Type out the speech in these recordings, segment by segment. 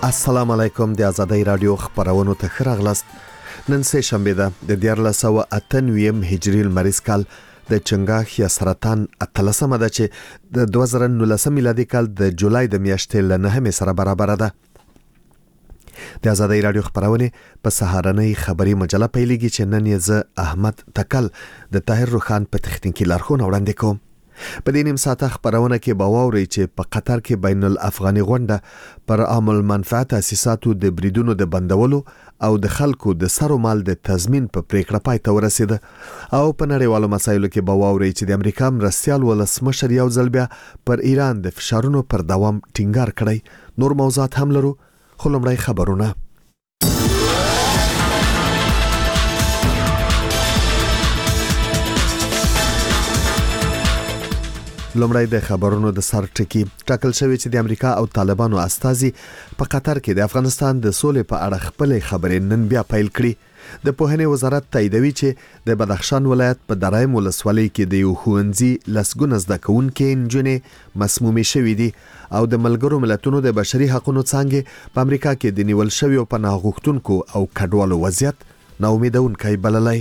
السلام علیکم د آزادۍ رادیو خبرونو ته ښه راغلاست. نن سه شنبه ده د 1498 هجری لمریز کال د چنګاښ یا سرطان 13مه ده چې د 2019 میلادي کال د جولای د میاشتې له 9 سره برابر ده. د آزادۍ رادیو خبرونه په سهارنۍ خبري مجله پیلېږي چې نن یې زه احمد تکل د طاهر روخان په تخنیکی لارښوونه وړاندې کوم. په دې نیم ساعته خبرونه کې به واورئ چې په قطر کې بین الافغاني غونډه پر عام المنفعه تاسیساتو د بریدونو د بندولو او د خلکو د سرو مال د تضمین په پریکړه پای ته ورسېده. او په نړیوالو مسایلو کې به واورئ چې د امریکا مرستیال ولسمشر یو ځل بیا پر ایران د فشارونو پر دوام ټینګار کړی. نور موضوعات هم لرو، خو لومړی خبرونه. لومړی د خبرونو د سر ټکی. ټاکل شوی چې د امریکا او طالبانو استازي په قطر کې د افغانستان د سولې په اړه خپل خبرې نن بیا پیل کړي. د پوهنې وزارت تاییدوي چې د بدخشان ولایت په درایم ولسوالۍ کې د یو ښوونځي لسګونه زده کوونکي نجونې مسمومې شوې دي او د ملګرو ملتونو د بشري حقوقو څانګې په امریکا کې د نیول شویو پناه غوښتونکو او کډوالو وضعیت ناامیدونکی بللی.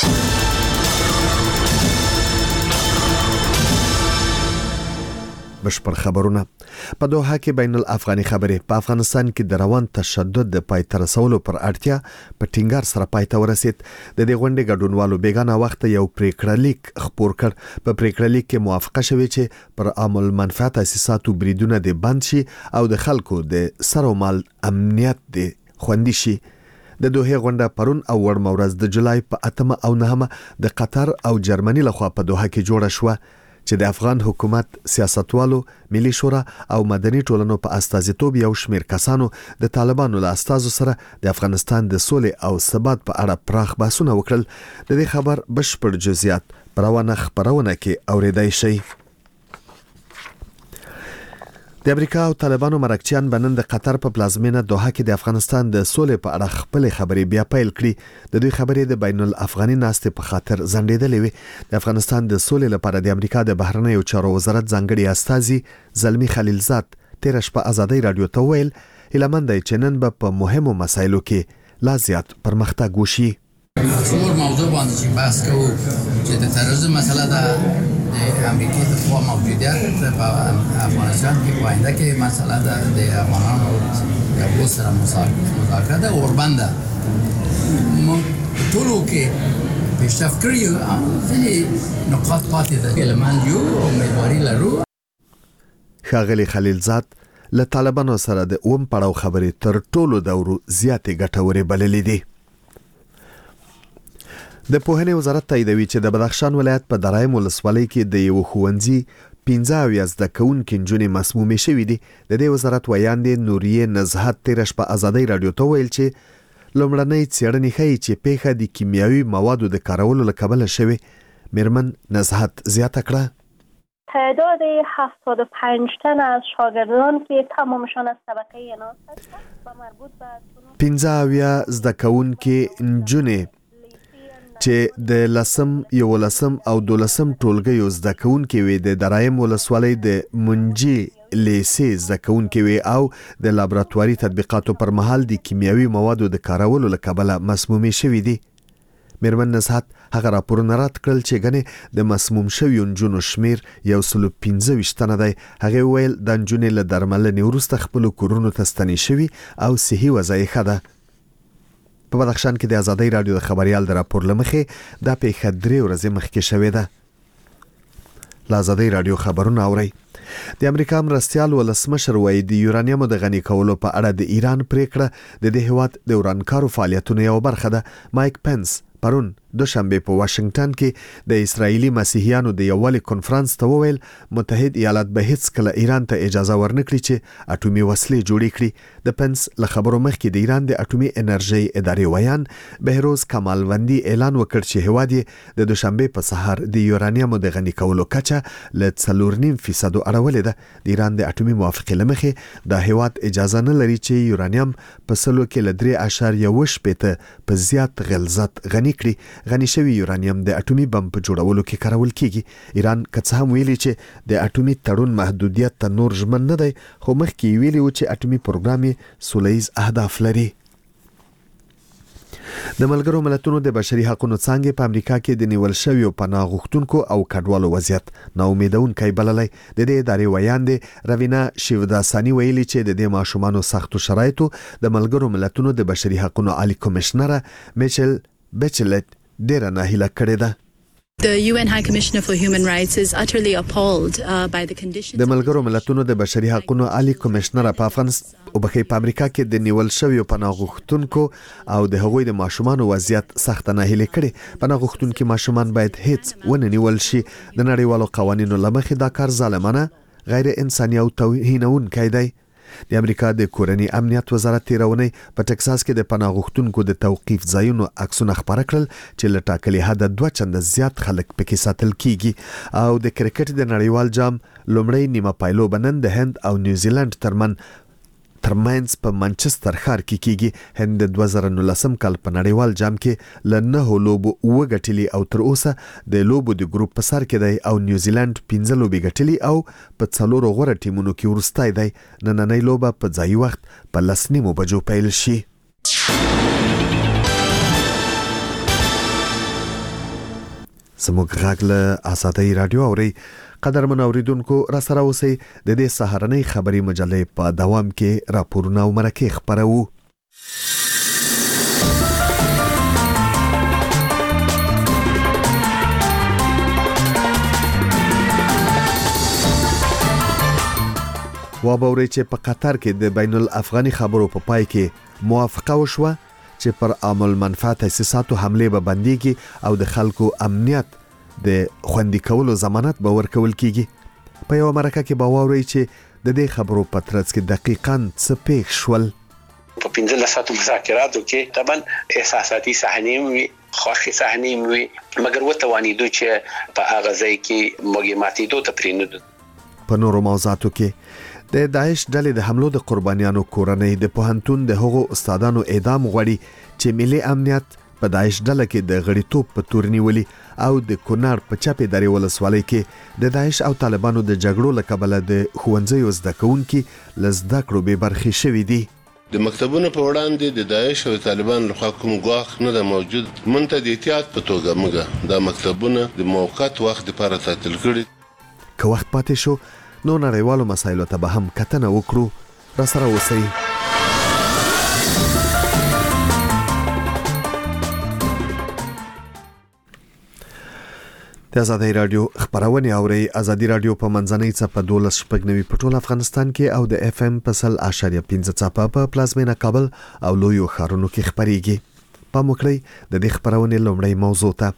بشپړ خبرونه. په دوحه کې بین الافغاني خبرې په افغانستان کې د روان تشدد د پای ته رسولو پر اړتیا په ټینګار سره پای ته ورسید. د دې غونډې ګډونوالو بیګانه وخت یو پریکړه لیک خپور کړ. په پریکړه لیک کې موافقه شوې چې پر عام المنفعه تاسیساتو بریدونه د بند شي او د خلکو د سرو مال امنیت د خوندي شي. د دوحه غونډه پرون او وړمه ورځ د جولای په 8 او 9 د قطر او جرمني لخوا په دوحه کې جوړه شوه چې د افغان حکومت سیاستوالو، ملي شورا او مدني ټولنو په استازیتوب یو شمېر کسانو د طالبانو له استازو سره د افغانستان د سولې او ثبات په اړه پراخ بحثونه وکړل. د دې خبر بشپړ جزئیات په روانه خبرونه کې اوریدای شئ. د امریکا او طالبانو مرکچیان بنن د قطر په پلازمینه دوحه کې د افغانستان د سولې په اړه خپل خبرې بیا پیل کړي. د دوی خبرې د بین الافغاني ناستې په خاطر ځنډېدلې وي. د افغانستان د سولې لپاره د امریکا د بهرنیو چارو وزارت ځانګړي استازي زلمی خلیلزاد تیر شپه آزادۍ رادیو ته ویل هیله مند دی چې نن به په مهمو مسایلو کې لا زیات پرمختګ وشي. څلور موضوع باندې چې بحث کوو چې د تروریزم مسله ده، د امریکا د قوا موجودیت په افغانستان کې په آینده کې مسله ده، د افغانانو یو سره مذاکره ده، اوربنده موږ ټولو کې پیشرفت کړی یو، ځینې نقاط پاتې ده چې له منځه یو امیدواري لرو. ښاغلي خلیلزاد له طالبانو سره د اوم پړاو خبرې تر ټولو دورو زیاتې ګټورې بللې دي. د پوهنې وزارت تاییدوي چې د بدخشان ولایت په درایم ولسوالۍ کې د یو ښوونځي 15 زده کوونکي نجونې مسمومې شوې دي. د دې وزارت ویاندې نوریه نزهت تیر شپه آزادۍ رادیو ته ویل چې لومړنۍ څېړنې ښیي چې پیښه د کیمیاوي موادو د کارولو له کبله شوې. میرمن نزهت زیاته کړه تعداد 75 تن از شاگردان که تمامشان از طبقه ناس هستند و مربوط به 15 زده کوونکي نجونې چې د 11 او 12 ټولګیو زده کوونکي وي د درایم ولسوالۍ د منجي لیسې زده کوونکي وي او د لابراتواري تطبیقاتو پر مهال د کیمیاوي موادو د کارولو له کبله مسمومې شوې دي. میرمن نزهت هغه راپورونه رد کړل چې ګنې د مسموم شویو نجونو شمیر 115 تنه دی. هغه ویل د نجونې له درملنې وروسته خپل کورونو ته ستنې شوي او صحي وضع یې ښه ده. په بدخشان کې د آزادۍ رادیو د خبريال د راپور لمخې دا پیښه 3 ورځې مخکې شوې ده. له آزادۍ رادیو خبرونه اورئ. د امریکا مرستیال ولسمشر وایي د یورانیمو د غني کولو په اړه د ایران پریکړه د دې هیواد د ورانکارو فعالیتونو یو برخه ده. مایک پنس پرون دوشنبه په واشنگټن کې د اسرایلی مسیحیانو د یووالي کنفرانس ته وویل متحد ایالات به هیڅ کله ایران ته اجازه ورنکړي چې اټومي وسلې جوړې کړي. د پنس له خبرو مخکې د ایران د اټومي انرژي ادارې ویان بهروز کمالوندی اعلان وکړ چې هیواد د دوشنبه په سحر د یورانیمو د غني کولو کچه له 4.5% اړولې ده. د ایران د اټومي موافقې لمخې د هیواد اجازه نه لري چې یورانیم په سلو کې له 3.1 په زیات غلظت غني کړي. غني شوی یورانیم د اټومي بم په جوړولو کې کارول کیږي. ایران که څه هم ویلي چې د اټومي تړون محدودیت ته نور ژمن نه دی، خو مخکې ویلي و چې اټومي پروګرام یې سوله ییز اهداف لري. د ملګرو ملتونو د بشري حقوقو څانګې په امریکا کې د نیول شویو پناه غوښتونکو او کډوالو وضعیت ناامیدونکی بللی. د دې ادارې ویاندې روینا شیوداسانی ویلي چې د دې ماشومانو سختو شرایطو د ملګرو ملتونو د بشري حقوقو عالی کمشنره میچل بیچلت ډیره ناهیله کړې ده. The UN High Commissioner for Human Rights is utterly appalled by the conditions. د ملګرو ملتونو د بشري حقوقو عالی کمشنره په په امریکا کې د نیول شویو پناه غوښتونکو او د هغوی د ماشومانو وضعیت سخت ناهیلي کړي. پناه غوښتونکي ماشومان باید هیڅ ونه نیول شي. د نړیوالو قوانینو له مخې دا کار ظالمانه، غیر انساني او توهینونکی دی. د امریکا د کورنی امنیت وزارت تیرونی په ټکساس کې د پناه غوښتونکو د توقيف ځایونو عکسونه خبره کړل چې له ټاکلي حده 2 چنده زیات خلک پکې ساتل کیږي. او د کرکټ د نړیوال جام لومړی نیمه پایلو بنن د هند او نیوزیلند ترمنځ په منچستر ښار کې کیږي. هند د 2019 کال په نړیوال جام کې له 9 لوبو وګټلي او تر اوسه د لوبو د ګروپ په سر کې دی، او نیوزیلند 15 لوبې ګټلي او په 4 غوره ټیمونو کې وروستی دی. نننۍ لوبه په ځایي وخت په 10:30 بجو پیل شي. زموږ غږ له آزادۍ رادیو اوري. قدرمن اوریدونکو، را سره اوسئ. د دې سهارنۍ خبري مجلې په دوام کې راپورونه او مرکې خبرو. وابوري چې په قطر کې د بین الافغاني خبرو په پای کې موافقه وشوه چې پر عامل منفعت تاسیساتو حمله به بنديږي او د خلکو امنیت د خوندي کولو ضمانت به ورکول کیږي. په یو مرکه کې به واوري چې د دې خبرو په ترڅ کې دقیقاً څه پیښ شول. په 15 ساعتو مذاکراتو کې طبعا احساساتي صحنې وي، خوښي صحنې وي، مګر وتوانیدو چې په هغه ځای کې مګماتي دوه تپرینو. په نورو موضوعاتو کې د داعش ډلې د حملو د قربانیانو کورنۍ د پوهنتون د هغو استادانو اعدام غوړي چې ملي امنیت په داعش ډله کې د غړیتوب په تور نیولي، او د کونړ په چپې درې ولسوالۍ کې د داعش او طالبانو د جګړو له کبله د ښوونځیو زده کوونکي له زده کړو بې برخې شوي دي. د مکتبونو په وړاندې د داعش او طالبان لخوا کوم ګواښ نه ده موجود. مونږ ته د احتیاط په توګه موږ دا مکتبونه د موقت وخت لپاره تعطیل کړي. که وخت پاتې شو نو نړیوالو مسایلو ته به هم کتنه وکړو. را سره اوسئ. د آزادۍ رادیو خبرونه اوري. آزادۍ رادیو په منځنۍ څپه 12.9 په ټول افغانستان کې او د اف ام په 0.5 څپه په پلازمینه کابل او لویو ښارونو کې خبريږي. په موکړی د دې خبرونه لومړی موضوع ته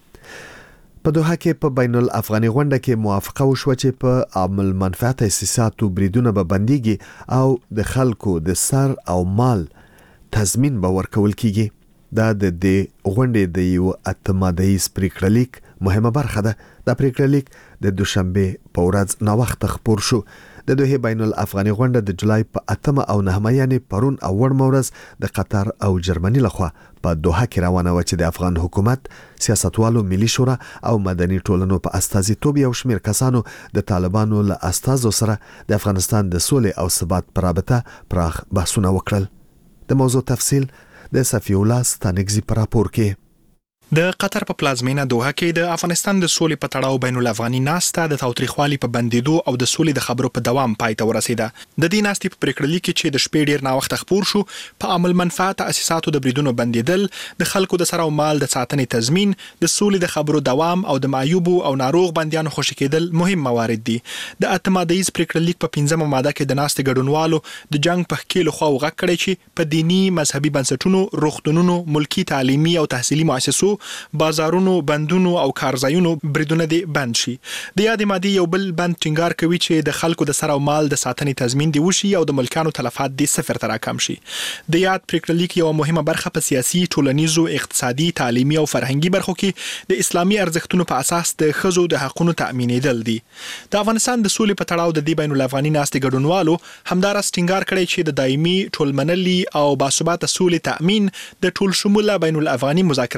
په دوحه کې په بین الافغاني غونډه کې موافقه وشوه چې په عامل منفعت تاسیساتو بریدونه به بنديږي او د خلکو د سر او مال تضمین به ورکول کیږي. دا د دې غونډې د یو اتمادایي پریکړلیک مهمه برخه ده. د پریکړلیک د دوشنبه په ورځ نو وخت خبر شو. د دوه بین الافغاني غونډه د جولای په 8 او 9 یعنی پرون او ور مورز د قطر او جرمني لخوا په دوحه کې روانه و چې د افغان حکومت، سیاستوالو، ملي شورا او مدني ټولنو په استازیتوب یو شمېر کسانو د طالبانو له استازو سره د افغانستان د سولې او ثبات پر رابطه پراخ بحثونه وکړل. د موضوع تفصیل د صفی الله ستانګزي پر راپور کې. د قطر په پلازمینه دوحه کې د افغانستان د سولې په تړاو بین الافغاني ناسته د تاوتریخوالي په بندیدو او د سولې د خبرو په دوام پای ته ورسیده. د دې ناستې په پریکړلیک کې چې د شپې ډیر نا وخت خبر شو، په عمل منفعت تاسیساتو د بریدونو بندیدل، د خلکو د سر او مال د ساتنې تضمین، د سولې د خبرو دوام او د معیوب او ناروغ بنديانو خوشی کېدل مهم موارد دي. د اتمادیز پریکړلیک په 15مه ماده کې د ناستې ګډونوالو د جنگ په خکیلو خوا وغږ کړی چې په دینی مذهبي بنسټونو، روغتونونو، ملکی تعلیمي او تحصیلي مؤسسو، بازارونو، بندونو او کارځایونو بریدونه دي بند شي. د یادې مادي یو بل بند ټینګار کوي چې د خلکو د سر او مال د ساتنې تضمین دی وشي او د ملکانو تلفات دي 0 ته راکم شي. د یاد پریکړلیک یو مهمه برخه په سیاسي، ټولنیزو، اقتصادي، تعلیمي او فرهنګي برخو کې د اسلامي ارزښتونو په اساس د ښځو د حقوقو تأمینېدل دي. د افغانستان د سولې په تړاو د دې بین الافغاني ناستې ګډونوالو همدارس ټینګار کړی چې د دایمي ټولمنلي او باثباته سولې تأمین د ټول شموله بین الافغاني مذاکراتو په نتیجه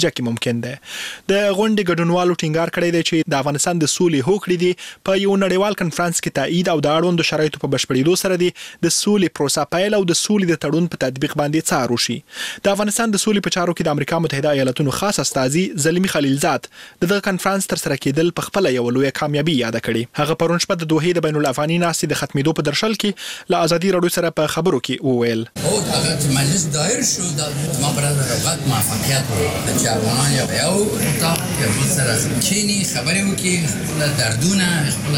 نتیجه کې ممکن ده. د غونډې ګډونوالو ټینګار کړی دی چې د افغانستان د سولې هوکړې دي په یو نړیوال کنفرانس کې تایید او د اړوندو شرایطو په بشپړېدو سره د سولې پروسه پیل او د سولې د تړون په تطبیق باندې څار وشي. د افغانستان د سولې په چارو کې د امریکا متحده ایالاتونو خاص استازي زلمی خلیلزاد د کنفرانس تر سره کېدل په خپل یو لوی کامیابی یاد کړي. هغه پرون شپه د دوحې د بین الافغاني ناستې د ختمېدو په درشل کې له ازادي راډیو سره په خبرو کې وویل او هغه چې مجلس دایر شو د ما برادر رغبت موفقیت چې افغانان یو تا سره کینی خبرې وکړي خپل دردونه خپل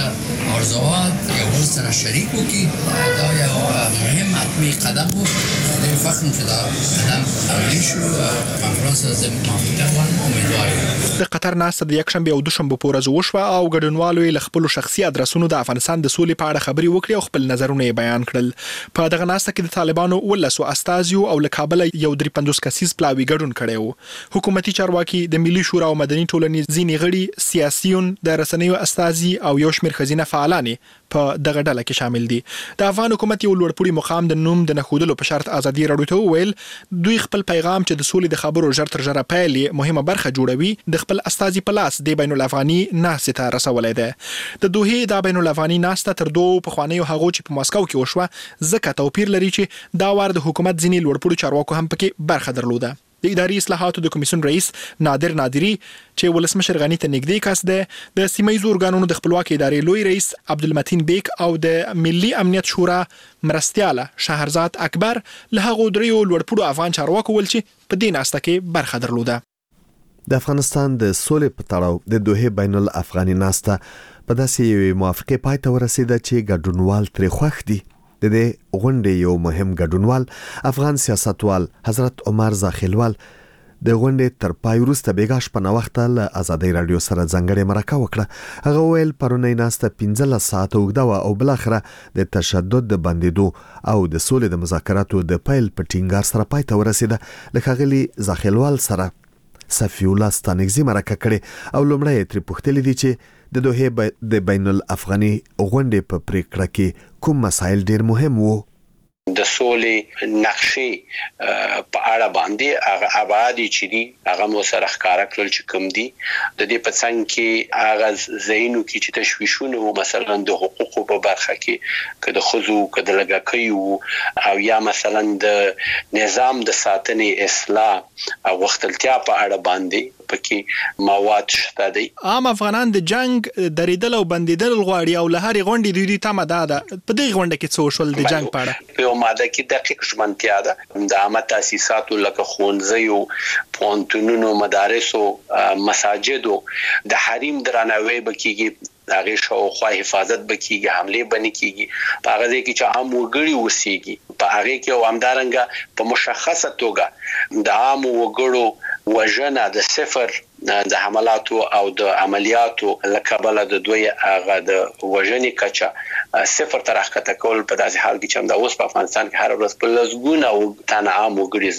ارزوات یو بل سره شریک وکړي دا یو مهم حتمي قدم و د فخر چې دا قدم عملي شو کنفرانس د موفقیت امیدواریم. د قطر ناسته د یکشنبه او دوشنبه په ورځ وشوه او ګډونوالو له خپل شخصي ادرسونو د افغانستان د سولې په اړه خبري وکړي او خپل نظرونه بیان کړل. په دغه ناسته کې د طالبانو ولسو استازیو او له کابل یو 53 کسیز پلاوی ګډون کړي وو. حکومتي چارواکي د ملي شورا او مدني ټولنې ځینې غړي سیاسيون د رسنیو استازي او یو شمېر خزینه فعالان په دغه ډله کې شامل دي. د افغان حکومت یو لوړپوړي مقام د نوم د نخودلو په شرط ازادي راډیو ته وویل دوی خپل پیغام چې د سولې د خبرو ژر تر ژره پیل مهمه برخه جوړوي د خپل استازي په لاس د بین الافغاني ناستې ته رسولای دی. د دوحې د بین الافغاني ناسته تر دوه پخوانیو هغو چې په ماسکو کې وشوه ځکه توپیر لري چې دا وار د حکومت ځینې لوړپوړي چارواکو هم پکې برخه درلوده. د اداري اصلاحاتو د کمیسیون رئیس نادر نادری چې ولسمشر غنی ته نږدې کس دی د سیمایي ارګانونو د خپلواکۍ ادارې لوی رئیس عبدالمتین بیک او د ملي امنیت شورا مرستیاله شهرزاد اکبر له هغو دریو لوړپوړو افغان چارواکو ول چې په دې ناسته کې برخه درلوده. د افغانستان د سولې په تړاو د دوحې بین الافغاني ناسته په داسې یوې موافقې پای ته ورسېده چې ګډونوال ترې خوښ دي. د دې غونډې یو مهم ګډونوال افغان سیاستوال حضرت عمر زاخیلوال د غونډې تر پای وروسته بیګا شپه ناوخته له ازادي راډیو سره ځانګړې مرکه وکړه. هغه ویل پرونی ناسته 15 ساعته اوږده وه او بالاخره د تشدد د بندېدو او د سولې د مذاکراتو د پیل په ټینګار سره پای ته ورسېده. له ښاغلي زاخیلوال سره صفی الله ستانکزي مرکه کړې او لومړی ترې پوښتلي دي چې د دوحې د بین الافغاني غونډې په پریکړه کې کوم مسایل ډیر مهم وو. د سولې نقشې په اړه باندې هغه ابعاد چې دي هغه مو سره ښکارا کړل چې کوم دي. د دې په څنګ کې هغه زینو کې چې تشویشونه او مثلا د حقوقو په برخه کې کله خزو کله لګکیو او یا مثلا د نظام د ساتنې اصلاح او وختلتیا په اړه باندې پکې مواد شته دي. عام افغانان د جنگ درېدل او بندیدل غواړي او له هرې غونډې دوی تمه ده په دې غونډه کې څه وشول د جنگ په اړه په ماده کې دقیق ژمنتیا ده د عامه تاسیساتو لکه ښوونځیو پوهنتونونو مدارسو مساجدو د حریم درناوی بکیږي هغه شاوخوا حفاظت بکیږي حمله بنی کیږي په هغه کې چې عام وګړي وسیږي په هغه کې او همدارنګه په مشخصه توګه د عام وګړو وژنه د صفر د حملاتو او د عملیاتو لکبل د دوی هغه د وژنې کچه صفر تر حقیقت کول په داسې حال کې چې د اوس په افغانستان کې هر ورځ په لزګونه او تن عام وګړي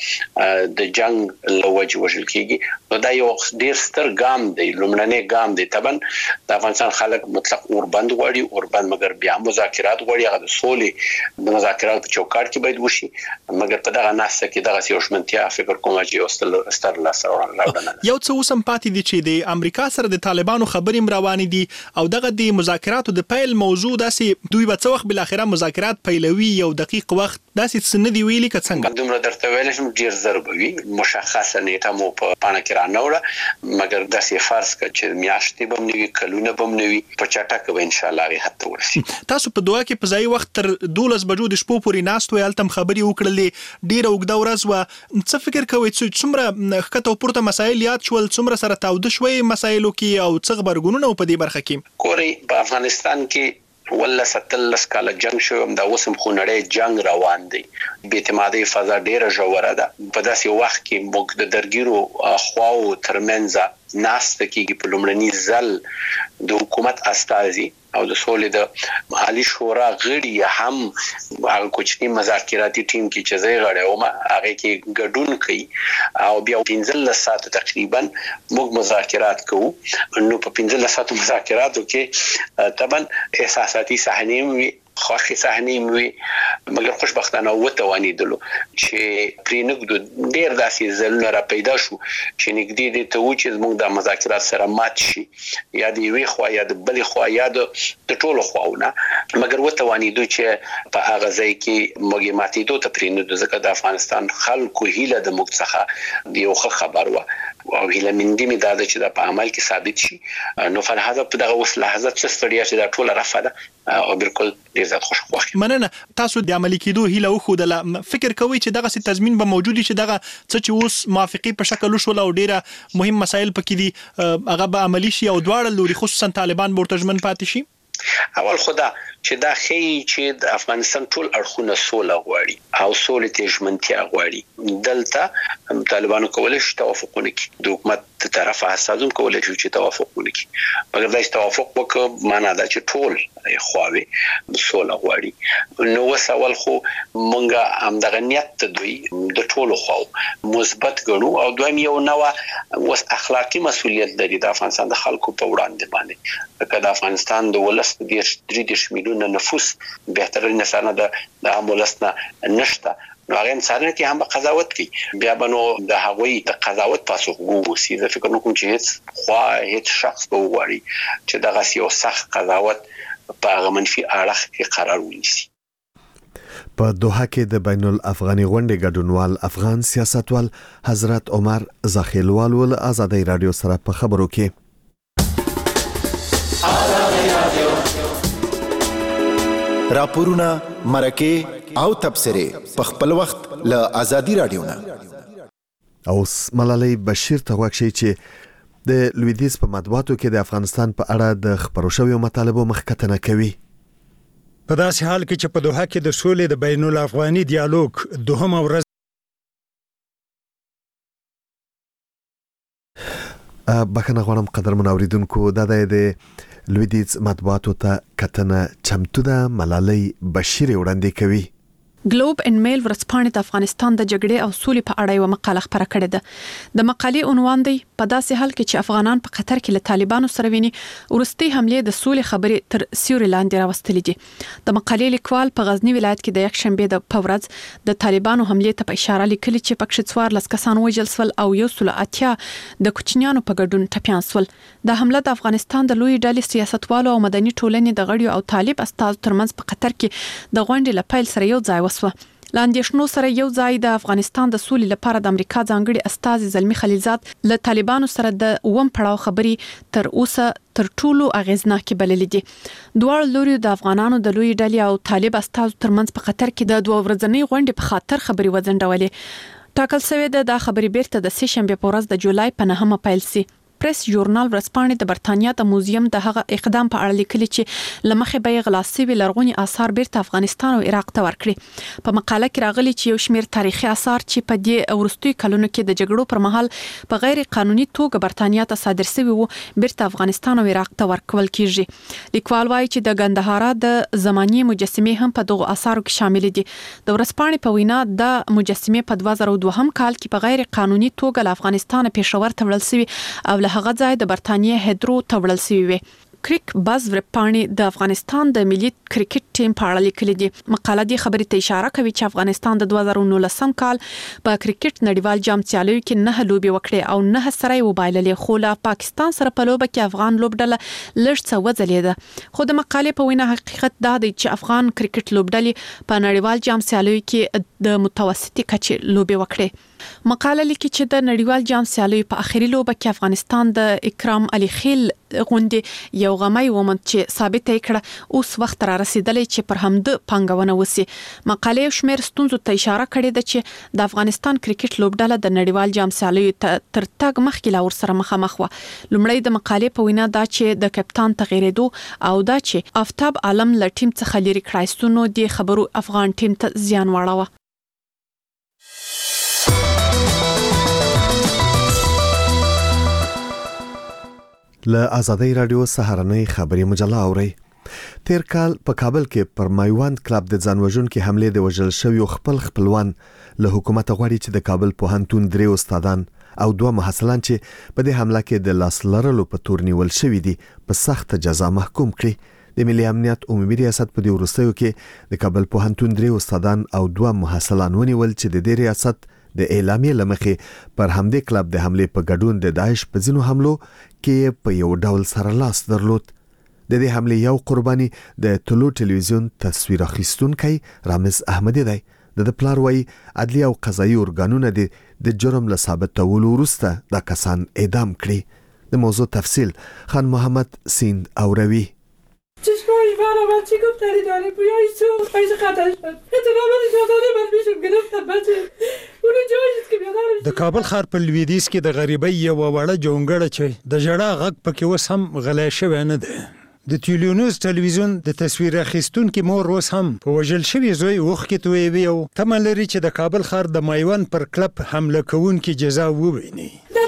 زموږه د جنگ لوجه وژل کیږي. نو دا یو ډیر ستر ګام دی لومړنی ګام دی. طبعا د افغانستان خلک مطلق اوربند غواړي اوربند مګر بیا مذاکرات غواړي هغه د سولې د مذاکرات په چوکاټ کې باید وشي مګر په دغه ناسه کې دغه سیاسمنتیا فکر کوم چې استر لاسه راوړنه یو څه اوسم پاتې دي چې د امریکا سره د طالبانو خبرې روانې دي او دغه د مذاکراتو د پیل موضوع داسې دوی به څه وخت بل اخره مذاکرات پیلوي یو دقیق وخت داسې څه نه دی ویلي که څنګه دومره درته ویل شم ډیر ضروري مشخصه نیټه مو په پانه کې رانوړه مګر داسې فرض کړه چې میاشتې به نوي کلونه به نوي په چټک به ان شاء الله هغه حتی ورسي. تاسو په دوه کې په ځای وخت تر 12 بجو د شپو پورې ناست وې التم خبري وکړلې ډیر اوږده ورځ و څه فکر کوئ چې څومره خکته پورته مسایل یاد شول څومره سره تاوده شوي مسایلو کې او څه خبرګونونه په دې برخه کې کوري په افغانستان کې ولا 17 کال جنگ شو دا وسم خونړې جنگ روان دی به اعتمادي فضا ډیره ژوره ده په داسې وخت کې موږ د درګیرو خواو ترمنځ ناست کېږي په لومړني ځل د حکومت استازي او د سولې د عالی شورا غړي هم هغه کوچنی مذاکراتي ټیم کې چې زه غړی وم هغه کې ګډون کوي او بیا 15 ساعت تقریبا موږ مذاکرات کوو. نو په 15 ساعت مذاکراتو کې طبعا احساساتي صحنې خوښي صحنه وي مګر خوشبختانه وتوانیدلو چې پرینګدو ډیر داسې زلونه را پیدا شو چې نګدي دي ته و چې موږ د مذاکرات سره مات شي یا دی وی خو یا د بل خو یا د ټولو خواونه مګر وتوانیدو چې په هغه ځای کې موږ ماتیدو ته پرینګدو ځکه د افغانستان خلکو هیله د موږ څخه دی یو خبر و او هیله من دې مې دا چې د په عمل کې ثابت شي نو فرهاده په دغه وس لحظه څه ستړیا چې دا ټول رافده او بالکل ډیر زیات خوشخوخي مننه تاسو د عملي کېدو هیله وخودله فکر کوئ چې دغه سي تضمین به موجود شي دغه څه چې اوس موافقي په شکل وشول او ډیره مهم مسایل پکې دي هغه به عملی شي او دواړه لوري خصوصا طالبان ورتجمن پاتې شي اول خدا چې دا خي چې د افغانستان ټول اړخونه سوله غواړي او سوله تجمنتیا غواړي دلته طالبانو کولای شي توافقونه کوي د حکومت تر طرفه حساسون کولای شي چې توافقونه کوي مګر دا توافق وکړي معنا دا چې ټول خواوي سوله غواړي نو وسول خو مونږه هم د غنیت دوی د ټولو خواو مثبت ګڼو او دویم یو نوې وس اخلاقی مسولیت لري د افغانستان د خلکو په وړاندې باندې که د افغانستان د ولس د 3 میلیون نفوس بهترین نشانه د امولسنا نشته نو هغه انسان کې هم قضاوت کوي بیا بنو د هغوی د قضاوت پاسخ ووسی زه فکر کوم چې هیڅ شخص به وغواړي چې دغه یو سخت قضاوت په هغه منفي اړخ کې قرار ونیسي په دوحه کې د بین الافغاني غونډې ګډونوال افغان سیاستوال حضرت عمر زاخیلوال ول آزادۍ رادیو سره په خبرو کې راپورونه مرکه او تبصره په خپل وخت له آزادۍ رادیو نه اوس ملالۍ بشیر ته واکشي چې د لویدیز په مطبوعاتو کې د افغانستان په اړه د خبرو شویو مطالبو مخکتنه کوي په داسې حال کې چې په دوحه کې د سولې د بین الافغاني ډیالوګ دوهمه ورځ بخنه غواړم قدرمن اوریدونکو د لویدیز مطبوعاتو ته کتنه چمتو ده ملالۍ بشیر وړاندې کوي ګلوب ان میل ورځپاڼې د افغانستان د جګړې او سولې په اړه یو مقاله خبره کړې ده د مقالې عنوان دی په داسې حال کې چې افغانان په قطر کې له طالبانو سره ویني ورستي حمله د سولې خبرې تر سیوري لاندې راوستلې دي د مقالې لیکوال په غزنی ولایت کې د یک شنبه د پورز د طالبانو حمله ته په اشاره لیکلي چې پکښ 14 کسان وژل شول او 180 د کوچنیانو په ګډون ټپيان شول د حمله د افغانستان د لوی ډلې سیاستوالو او مدني ټولنې د غړیو او طالب استاد ترمنځ په قطر کې د غونډې لپاره سره یو ځای وسوه لاندېشنو سره یو ځای د افغانستان د سولې لپاره د امریکا ځانګړي استاذ زلمی خلیلزاد له طالبانو سره د اوم پړاو خبري تر اوسه تر ټولو اغیزناکې بللې دي دوه لوري د افغانانو د لوی ډلې او طالب استاذ ترمنځ په قطر کې د دوه ورځنۍ غونډې په خاطر خبري وځنډولې ټاکل شوی د خبري بیرته د سه شنبه په ورځ د جولای په 9مه پیل شي پریس ژورنال ورځپاڼې د برتانیا د موزیم د هغه اقدام په اړه لیکلي چې لمخې به غلاسي وی لرغونی آثار بیرته افغانستان او عراق ته ورکړي په مقاله کې راغلي چې یو شمېر تاریخي آثار چې په دې ورستوي کلونو کې د جګړو پر مهال په غیر قانوني توګه برتانیا ته صادر شوی وو بیرته افغانستان او عراق ته ورکول کیږي لیکوال وايي چې د ګندهارا د زماني مجسمه هم په دغه آثارو کې شامل دي د ورځپاڼې په وینا د مجسمه په 2002 کال کې په غیر قانوني توګه له افغانستان پېښور ته وړل شوی او هغه ځای د برتانیې هیدرو ته وړل شوی وي کریک باز ورپاڼې د افغانستان د ملي کرکټ ټیم په اړه لیکلي دي مقاله دی خبرې ته اشاره کوي چې افغانستان د 2019 کال په کرکټ نړیوال جام سیالیو کې 9 لوبي وکړې او 9 سره وبایللې خو له پاکستان سره په لوبه کې افغان لوبډله لږ څه وځلېده خو د مقالې په وینا حقیقت دا دی چې افغان کرکټ لوبډلې په نړیوال جام سیالیو کې د متوسطي کچې لوبي وکړې مقاله لیکي چې د نړیوال جام سیالیو په اخیری لوبه کې افغانستان د اکرام علي خیل غونډې یو غمای ومن چې ثابت کړه اوس وخت را رسیدلې چې پر همد پنګونه وسی مقاله شمیر ستونزو ته اشاره کړې ده چې د افغانستان کرکټ لوبډله د نړیوال جام سیالیو تر تګ مخکې لا ورسره مخامخ و لومړی د مقالې په وینا دا چې د کپتان تغیرېدو او دا چې آفتاب عالم له ټیم څخه لري کړایستونو د خبرو افغان ټیم ته زیان واړوه له آزادۍ رادیو سهارنۍ خبري مجله اوري تیر کال په کابل کې پر مایوند کلب د ځانوژونکو حمله د وژل شوی خپلوان له حکومت غواړي چې د کابل پوهنتون 3 استادان او 2 محصلان چې په دې حمله کې د لاس لرلو په تور نیول شوی دي په سخت جزا محکوم کړي د ملي امنیت عمومي ریاست په دې وروستیو کې د کابل پوهنتون 3 استادان او 2 محصلان ونیول چې د دې ریاست د اعلامیې لمخې پر همدې کلب د حمله په ګډون د داعش په ځینو حملو کې په یو ډول سره لاس درلود. د دې حمله یو قرباني د طلوع ټلویزیون تصویر اخیستونکی رامز احمدی دی. د پلار وایي عدلي او قضایي ارګانونه د جرم له ثابتولو وروسته دا کسان اعدام کړي. د موضوع تفصیل خان محمد سیند اوروي. چشمایش برابر چی گفتری داره بویای سو پایش خطر شد اتفاقات شادانه من میشم گرفتم بچه اونو جاییست که بیادارم. د کابل ښار په لویدیځ کې د غریبۍ یوه وړه جونګړه چې د ژړا غږ پکې اوس هم غلی شوی نه دی. د ټیلیونوز ټلویزیون د تصویر اخیستونکي مور اوس هم په وژل شوي زوی اوښکې تویوي او تمه لري چې د کابل ښار د میوند پر کلب حمله کوونکي جزا وویني.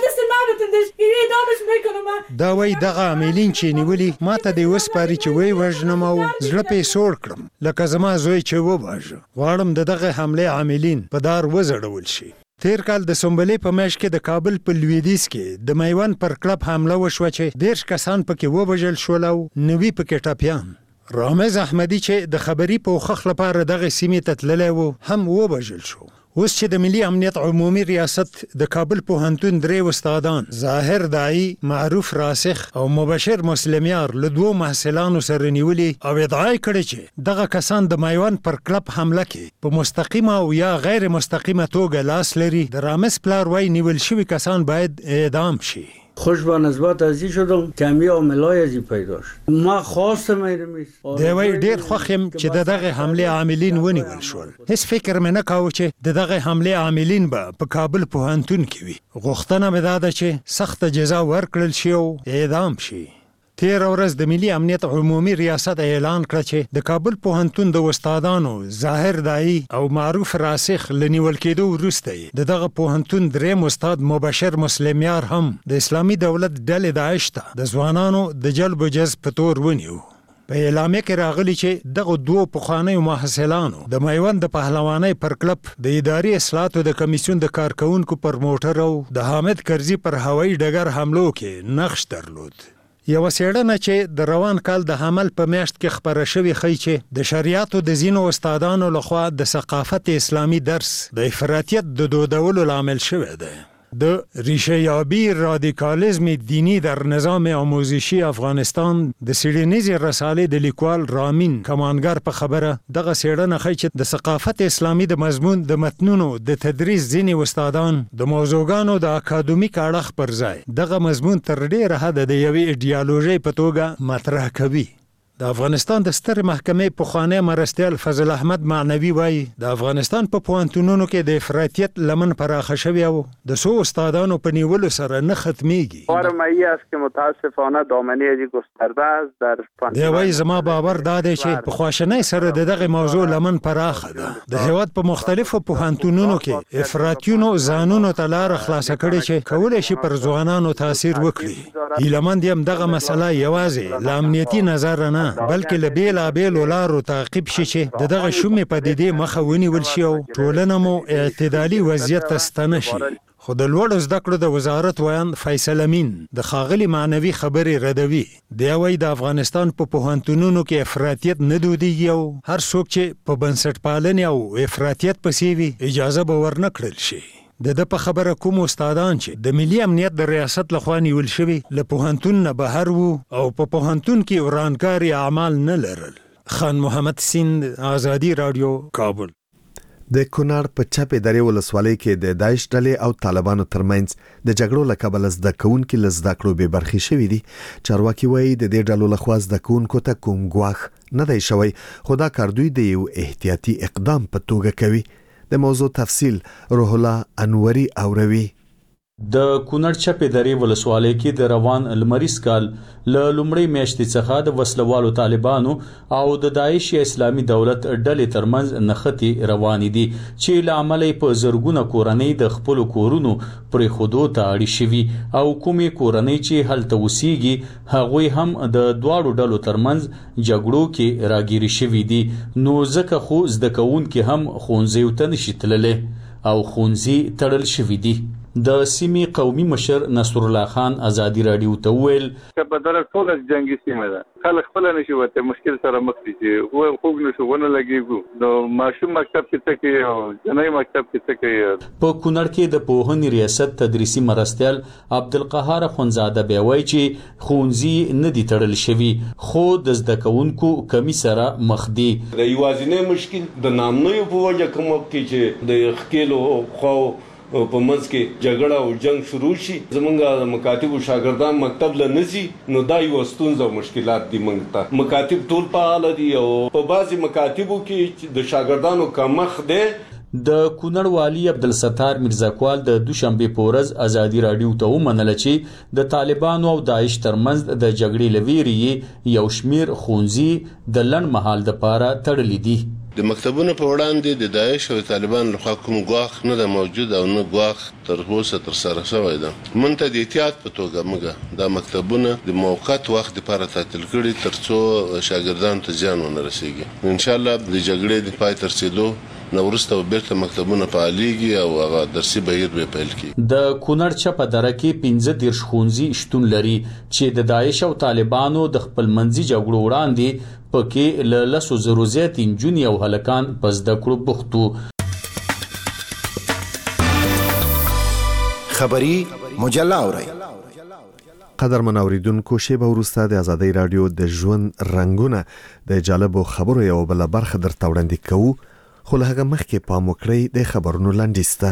دا وای دغه عاملین چې نیولي ما ته د وسپاري چې وای وژنم او زړه پې سوړ کړم لکه زما زوی چې وواژه. غواړم د دغه حملې عاملین په دار وزړول شي. تیر کال د سنبلې په میاشت کې د کابل په لویدیځ کې د میوند پر کلب حمله وشوه چې 10 کسان پکې ووژل شول او 9 پکې ټپیان. رامز احمدی چې د خبري پوښښ لپاره دغه سیمې ته تللی و هم ووژل شو. اوس چې د ملي امنیت عمومي ریاست د کابل پوهنتون 3 استادان ظاهر داعی، معروف راسخ او مبشر مسلمیار له 2 محصلانو سره نیولي او ادعا کړې چې دغه کسان د میوند پر کلب حمله کې په مستقیمه او یا غیر مستقیمه توګه لاس لري. د رامز پلار وای نیول شوي کسان باید اعدام شي. خوش به نسبت ازی شدم کمی عاملای ازی پیدا شد. ما خواستم ایرمیست. دی وای ډیر خوښ یم چې دغه حمله عاملین ونیول شول. هیڅ فکر مې نه کاوه چې دغه حمله عاملین به په کابل پوهنتون کې وي. غوښتنه مې دا ده چې سخت جزا ورکړل شي او اعدام شي. تیر ورځ د ملي امنیت عمومي ریاست اعلان کړ چې د کابل پوهنتون د استادانو ظاهر داعی او معروف راسخ لنیول کېدو وروسته دغه پوهنتون 3 استاد مبشر مسلمیار هم د اسلامي دولت ډلې داعش ته د ځوانانو د جلب و جذب په تور ونیو. په اعلامیه کې راغلی چې دغه 2 پخوانیو محصلانو د میوند د پهلوانۍ پر کلب د اداري اصلاحاتو د کمیسیون د کارکونکو پر موټر او د حامد کرزي پر هوایي ډګر حملو کې نقش درلود. یو څېړنه چې د روان کال د حمل په میاشت کې خبره شوې ښیي چې د شریعتو د ځینو استادانو لخوا د ثقافت اسلامي درس د افراطیت د دودولو لامل شوی دی. د ریشه یابی رادیکالیزم دینی در نظام آموزشی افغانستان د سیډنیزي رسالې د لیکوال رامین کمانګر په خبره دغه څېړنه ښیي چې د ثقافت اسلامي د مضمون د متنونو د تدریس ځینې استادان د موضوعګانو د اکادمیک اړخ پر ځای دغه مضمون تر ډېره حده د یوې ایډیالوژۍ په توګه مطرح کوي. د افغانستان د ستر محکمې پخوانی مرستیال فضل احمد معنوي وایي د افغانستان په پوهنتونونو کې د افراطیت لمن پراخه شوی او د 100 استادانو په نیولو سره نه ختمیږي. کارمایی است که متاسفانه دامنه ازی گسترده است در دی وایي زما باور دا دی چې په خواشنۍ سره دغه موضوع لمن پراخه ده. د هیواد په مختلفو پوهنتونونو کې افراطیونو ځانونو ته لار خلاصه کړې چې کولی شي پر ځوانانو تاثیر وکړي. هیلهمند یم دغه مسله یوازې له امنیتي نظره نه بلکې له بیلابیلو لارو تعقیب شي چې دغه شومې پدیدې مخه ونیول شي او ټولنه مو اعتدالي وضعیت ته ستنه شي. خو د لوړو زده کړو د وزارت ویان فیصل امین د ښاغلي معنوي خبرې ردوي. دی وایي د افغانستان په پوهنتونونو کې افراطیت نه دودیږي او هر څوک چې په بنسټپالنې او افراطیت پسې وي اجازه به ورنه کړل شي. د په خبره کوم استادان چې د ملي امنیت د ریاست لخوا نیول شوي له پوهنتون نه بهر وو او په پوهنتون کې ورانکاري اعمال نه لرل. خان محمد سیند، آزادي رادیو، کابل. د کونړ په چپې درې ولسوالۍ کې د داعش ډلې او طالبانو ترمنځ د جګړو له کبله زده کوونکي له زده کړو بې برخې شوي دي. چارواکي وایي د دې ډلو لخوا زده کوونکو ته کوم ګواښ نه دی شوی، خو دا کار دوی د یو احتیاطي اقدام په توګه کوي. د موضوع تفصیل روح الله انوري اوروي. د کونړ چپې درې ولسوالۍ کې د روان لمریز کال له لومړۍ میاشتې څخه د وسلوالو طالبانو او د داعش اسلامي دولت ډلې ترمنځ نښتې روانې دي چې له امله په زرګونه کورنۍ د خپلو کورونو پرېښودو ته اړې شوي او کومې کورنۍ چې هلته اوسېږي هغوی هم د دواړو ډلو ترمنځ جګړو کې راګیرې شوي دي. نو ځکه خو زده کوونکي هم ښوونځیو ته نشي تللی او ښوونځي تړل شوي دي. د سیمې قومي مشر نصر الله خان ازادي رادیو ته وویل چې په دغه ټوله جنگي سیمه ده خلک خپل نشي وته مشکل سره مخ دي چې خوب نشو ونه لګيږي نو ماشوم مکتب کې څه کوي او جنای مکتب کې څه کوي. په کونړ کې د پوهنې ریاست تدریسي مرستیال عبدالقهار خونزاده بیوي چې خونځي نه دي تړل شوی خو د زده کوونکو کمی سره مخ دي. د یوازینی مشکل د نامنوي په وجه کوم کې چې د خکېلو خو په منځ کې جګړه او جنگ شروع شي زمونږ مکاتب او شاګردان مکتب له نزي نو دا یو ستونزه او مشکلات دي موږ ته. مکاتب ټول فعال دي او په بعضي مکاتبو کې د شاګردانو کمخ ده. د کونړ والی عبدالستار میرزاکوال د دوشنبه په ورځ ازادي رادیو ته ومنل چې د طالبانو او داعش ترمنځ د جګړې لویری یو شمیر خونځي د لنډ مهال لپاره تړلې دي. د مکتبونو په وړاندې د داعش او طالبان لخوا کوم ګواښ نه د موجود او نه ګواښ تر اوسه تر سره شوی ده. مونږ ته د احتیاط په توګه موږ د مکتبونو د موقت وخت لپاره تعطیل کړي ترڅو شاګردانو ته زیان ونه رسیږي. ان شاء الله د جګړې د پای تر رسیدو نو ورسته بیرته مکتبونه فعاليږي او هغه درسي بهیر به پیل کړي. د کونړ چپه دره کې 15 خونځي شتون لري چې د داعش او طالبانو د خپل منځي جګړو وړاندې پکې له لسو زرو زیات نجونې او هلکان په زده کړو بوختو. خبری مجله اورئ. قدرمن اوریدونکو شیبه وروسته د ازادي رادیو د ژوند رنگونه د جالبو خبرو یو بل برخه درته وړاندې کوو خو له هغه مخکې پام وکړئ د خبرونو لاندیسته.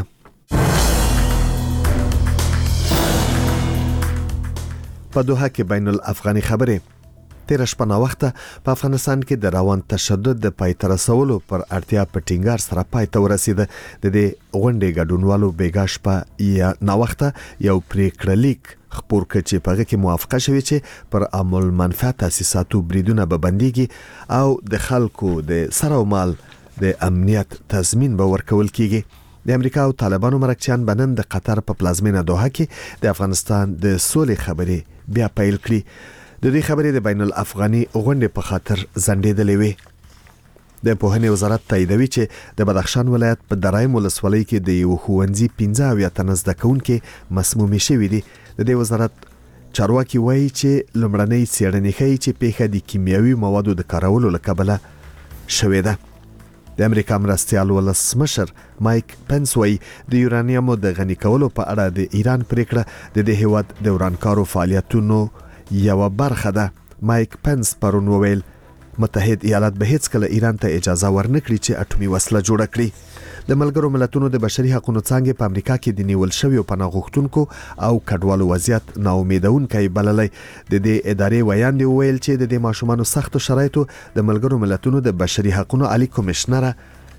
په دوحه کې بین الافغاني خبرې تیر شپه نا وخته په افغانستان کې د روان تشدد د پای ته رسولو پر اړتیا په ټینګار سره پای ته ورسیده. د دې غونډې ګډونوالو بیګا شپه یا نا وخته یو پریکړه لیک خپور کړ چې په هغه کې موافقه شوې چې پر عامل منفعت تاسیساتو بریدونه به بنديږي او د خلکو د سر او مال د امنیت تضمین به ورکول کیږي. د امریکا او طالبانو مرکچیان بنن د قطر په پلازمینه دوحه کې د افغانستان د سولې خبرې بیا پیل کړي. د دې خبرې د بین الافغاني غونډې په خاطر ځنډېدلې وي. د پوهنې وزارت تاییدوي چې د بدخشان ولایت په درایم ولسوالۍ کې د یو ښوونځي 15 تنه زده کوونکي مسمومې شوي دي. د دې وزارت چارواکي وایي چې لومړنۍ څېړنې ښیي چې پیښه د کیمیاوي موادو د کارولو له کبله شوې ده. د امریکا مرستیال ولسمشر مایک پنس وایي د یورانیمو د غني کولو په اړه د ایران پریکړه د دې هیواد د ورانکارو فعالیتونو یو برخه ده. مایک پنس پرون وویل متحد ایالات به هیڅ کله ایران ته اجازه ورنکړي چې اټومي وسله جوړه کړي. د ملګرو ملتونو د بشري حقوقو څنګه په امریکا کې د نیول شویو پناه غوښتونکو او کډوالو وضعیت ناامیدونکي بللی. د دې ادارې ویاند ویل چې د دې ماشومانو سختو شرایطو د ملګرو ملتونو د بشري حقوقو عالی کمشنره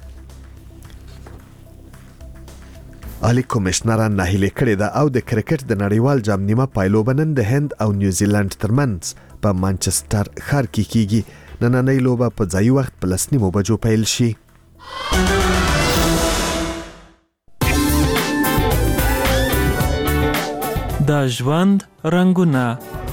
ناهیلې کړې ده او د کرکټ د نړیوال جام نیمه پایلوبه نن د هند او نیوزیلند ترمنځ په مانچستر ښار کې کیږي. نننۍ لوبه په ځایي وخت په 9 بجو پیل شي. د ژوند رنگونه.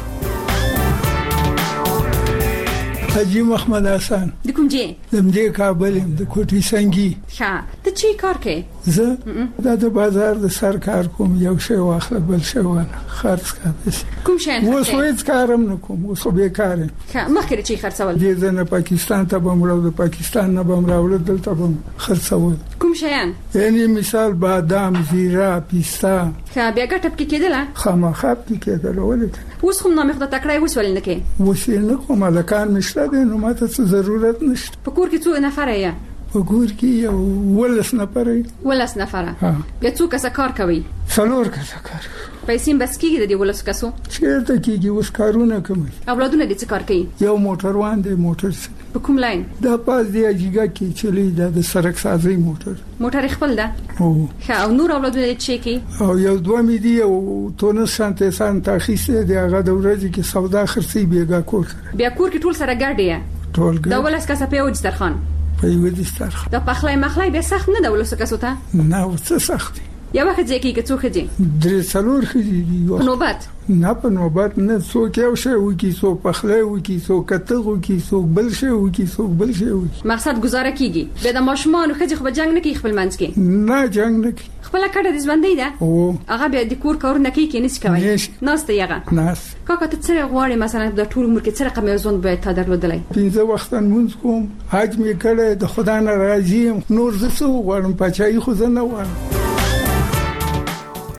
حاجی محمد حسن د کوم ځای؟ د مدې کابل د کوټي سنگي. ښه ته چی کار کوي؟ زه د بازار د سر کار کوم. یو شی واخله بل شی ونه خرڅ کړم. کوم شی؟ اوس هیڅ کارم نه کوم. اوس بیکار یم. ښه مخکې چی خرڅول؟ دې ځنه پاکستان ته بمړو د پاکستان نه بمړو دلته بم خرڅول. کوم شیان؟ یعنی مثال بادام، زیره، پیستا. ښه بیا ګټه پکې کېدله؟ خامخاب کې کېدله. ولې اوس خو نامې خدای تکړه اوس ولې نه کې؟ اوس نه کوم لکان مشته ده نو ماته څه ضرورت نشته. په کور کې څو نفر یې؟ په کور کې یو 12 نفر یې. 12 نفر. بیا څو کس کار کوي؟ 4 کس کار. پیسې بس کېږي د دې 12 کسو؟ چیرته کېږي اوس کارونه کوي. اولادونه دې څه کار کوي؟ یو موټروان دی موټر سره. په کوم لاین؟ دا پاس دی اجیګه کې چلی دا د سړک سازي موټر خپل ده. او نور اولادونه چې کې او یو دوه مې دی او تونس شانته سان تاخیسه دی هغه د ورځې کې سودا خرڅي بیګا کور سره. بیا کور کې ټول سره ګډه ټول ګډه. دا ولس کسه په وځترخان. په یو دسترخوان. دا پخلای مخلای به سخت نه دا ولس کسو ته؟ نه څه سخت. یو وخت ځکه کې څو خځې درې څلور خځې نوبت نه په نوبت نه څوک یو شی وکي څوک پخلی وکي څوک کتغ وکي څوک بل شی وکي څوک بل شی وکي مقصد گزاره کیږي به د ماشومان خځې خو به جنگ نه کوي خپل منځ کې نه جنگ نه کوي خپل کډه د ژوندۍ ده او هغه به د کور کارونه کوي کې نشي کوي ناسته یغه ناس کاکا ته څه غواړي مثلا د ټول عمر کې څه رقم ژوند به تا درلودلای 15 وخت مونږ کوم حج می کړه د خدای نه راضي نور زه څه غواړم پچای خو زه نه غواړم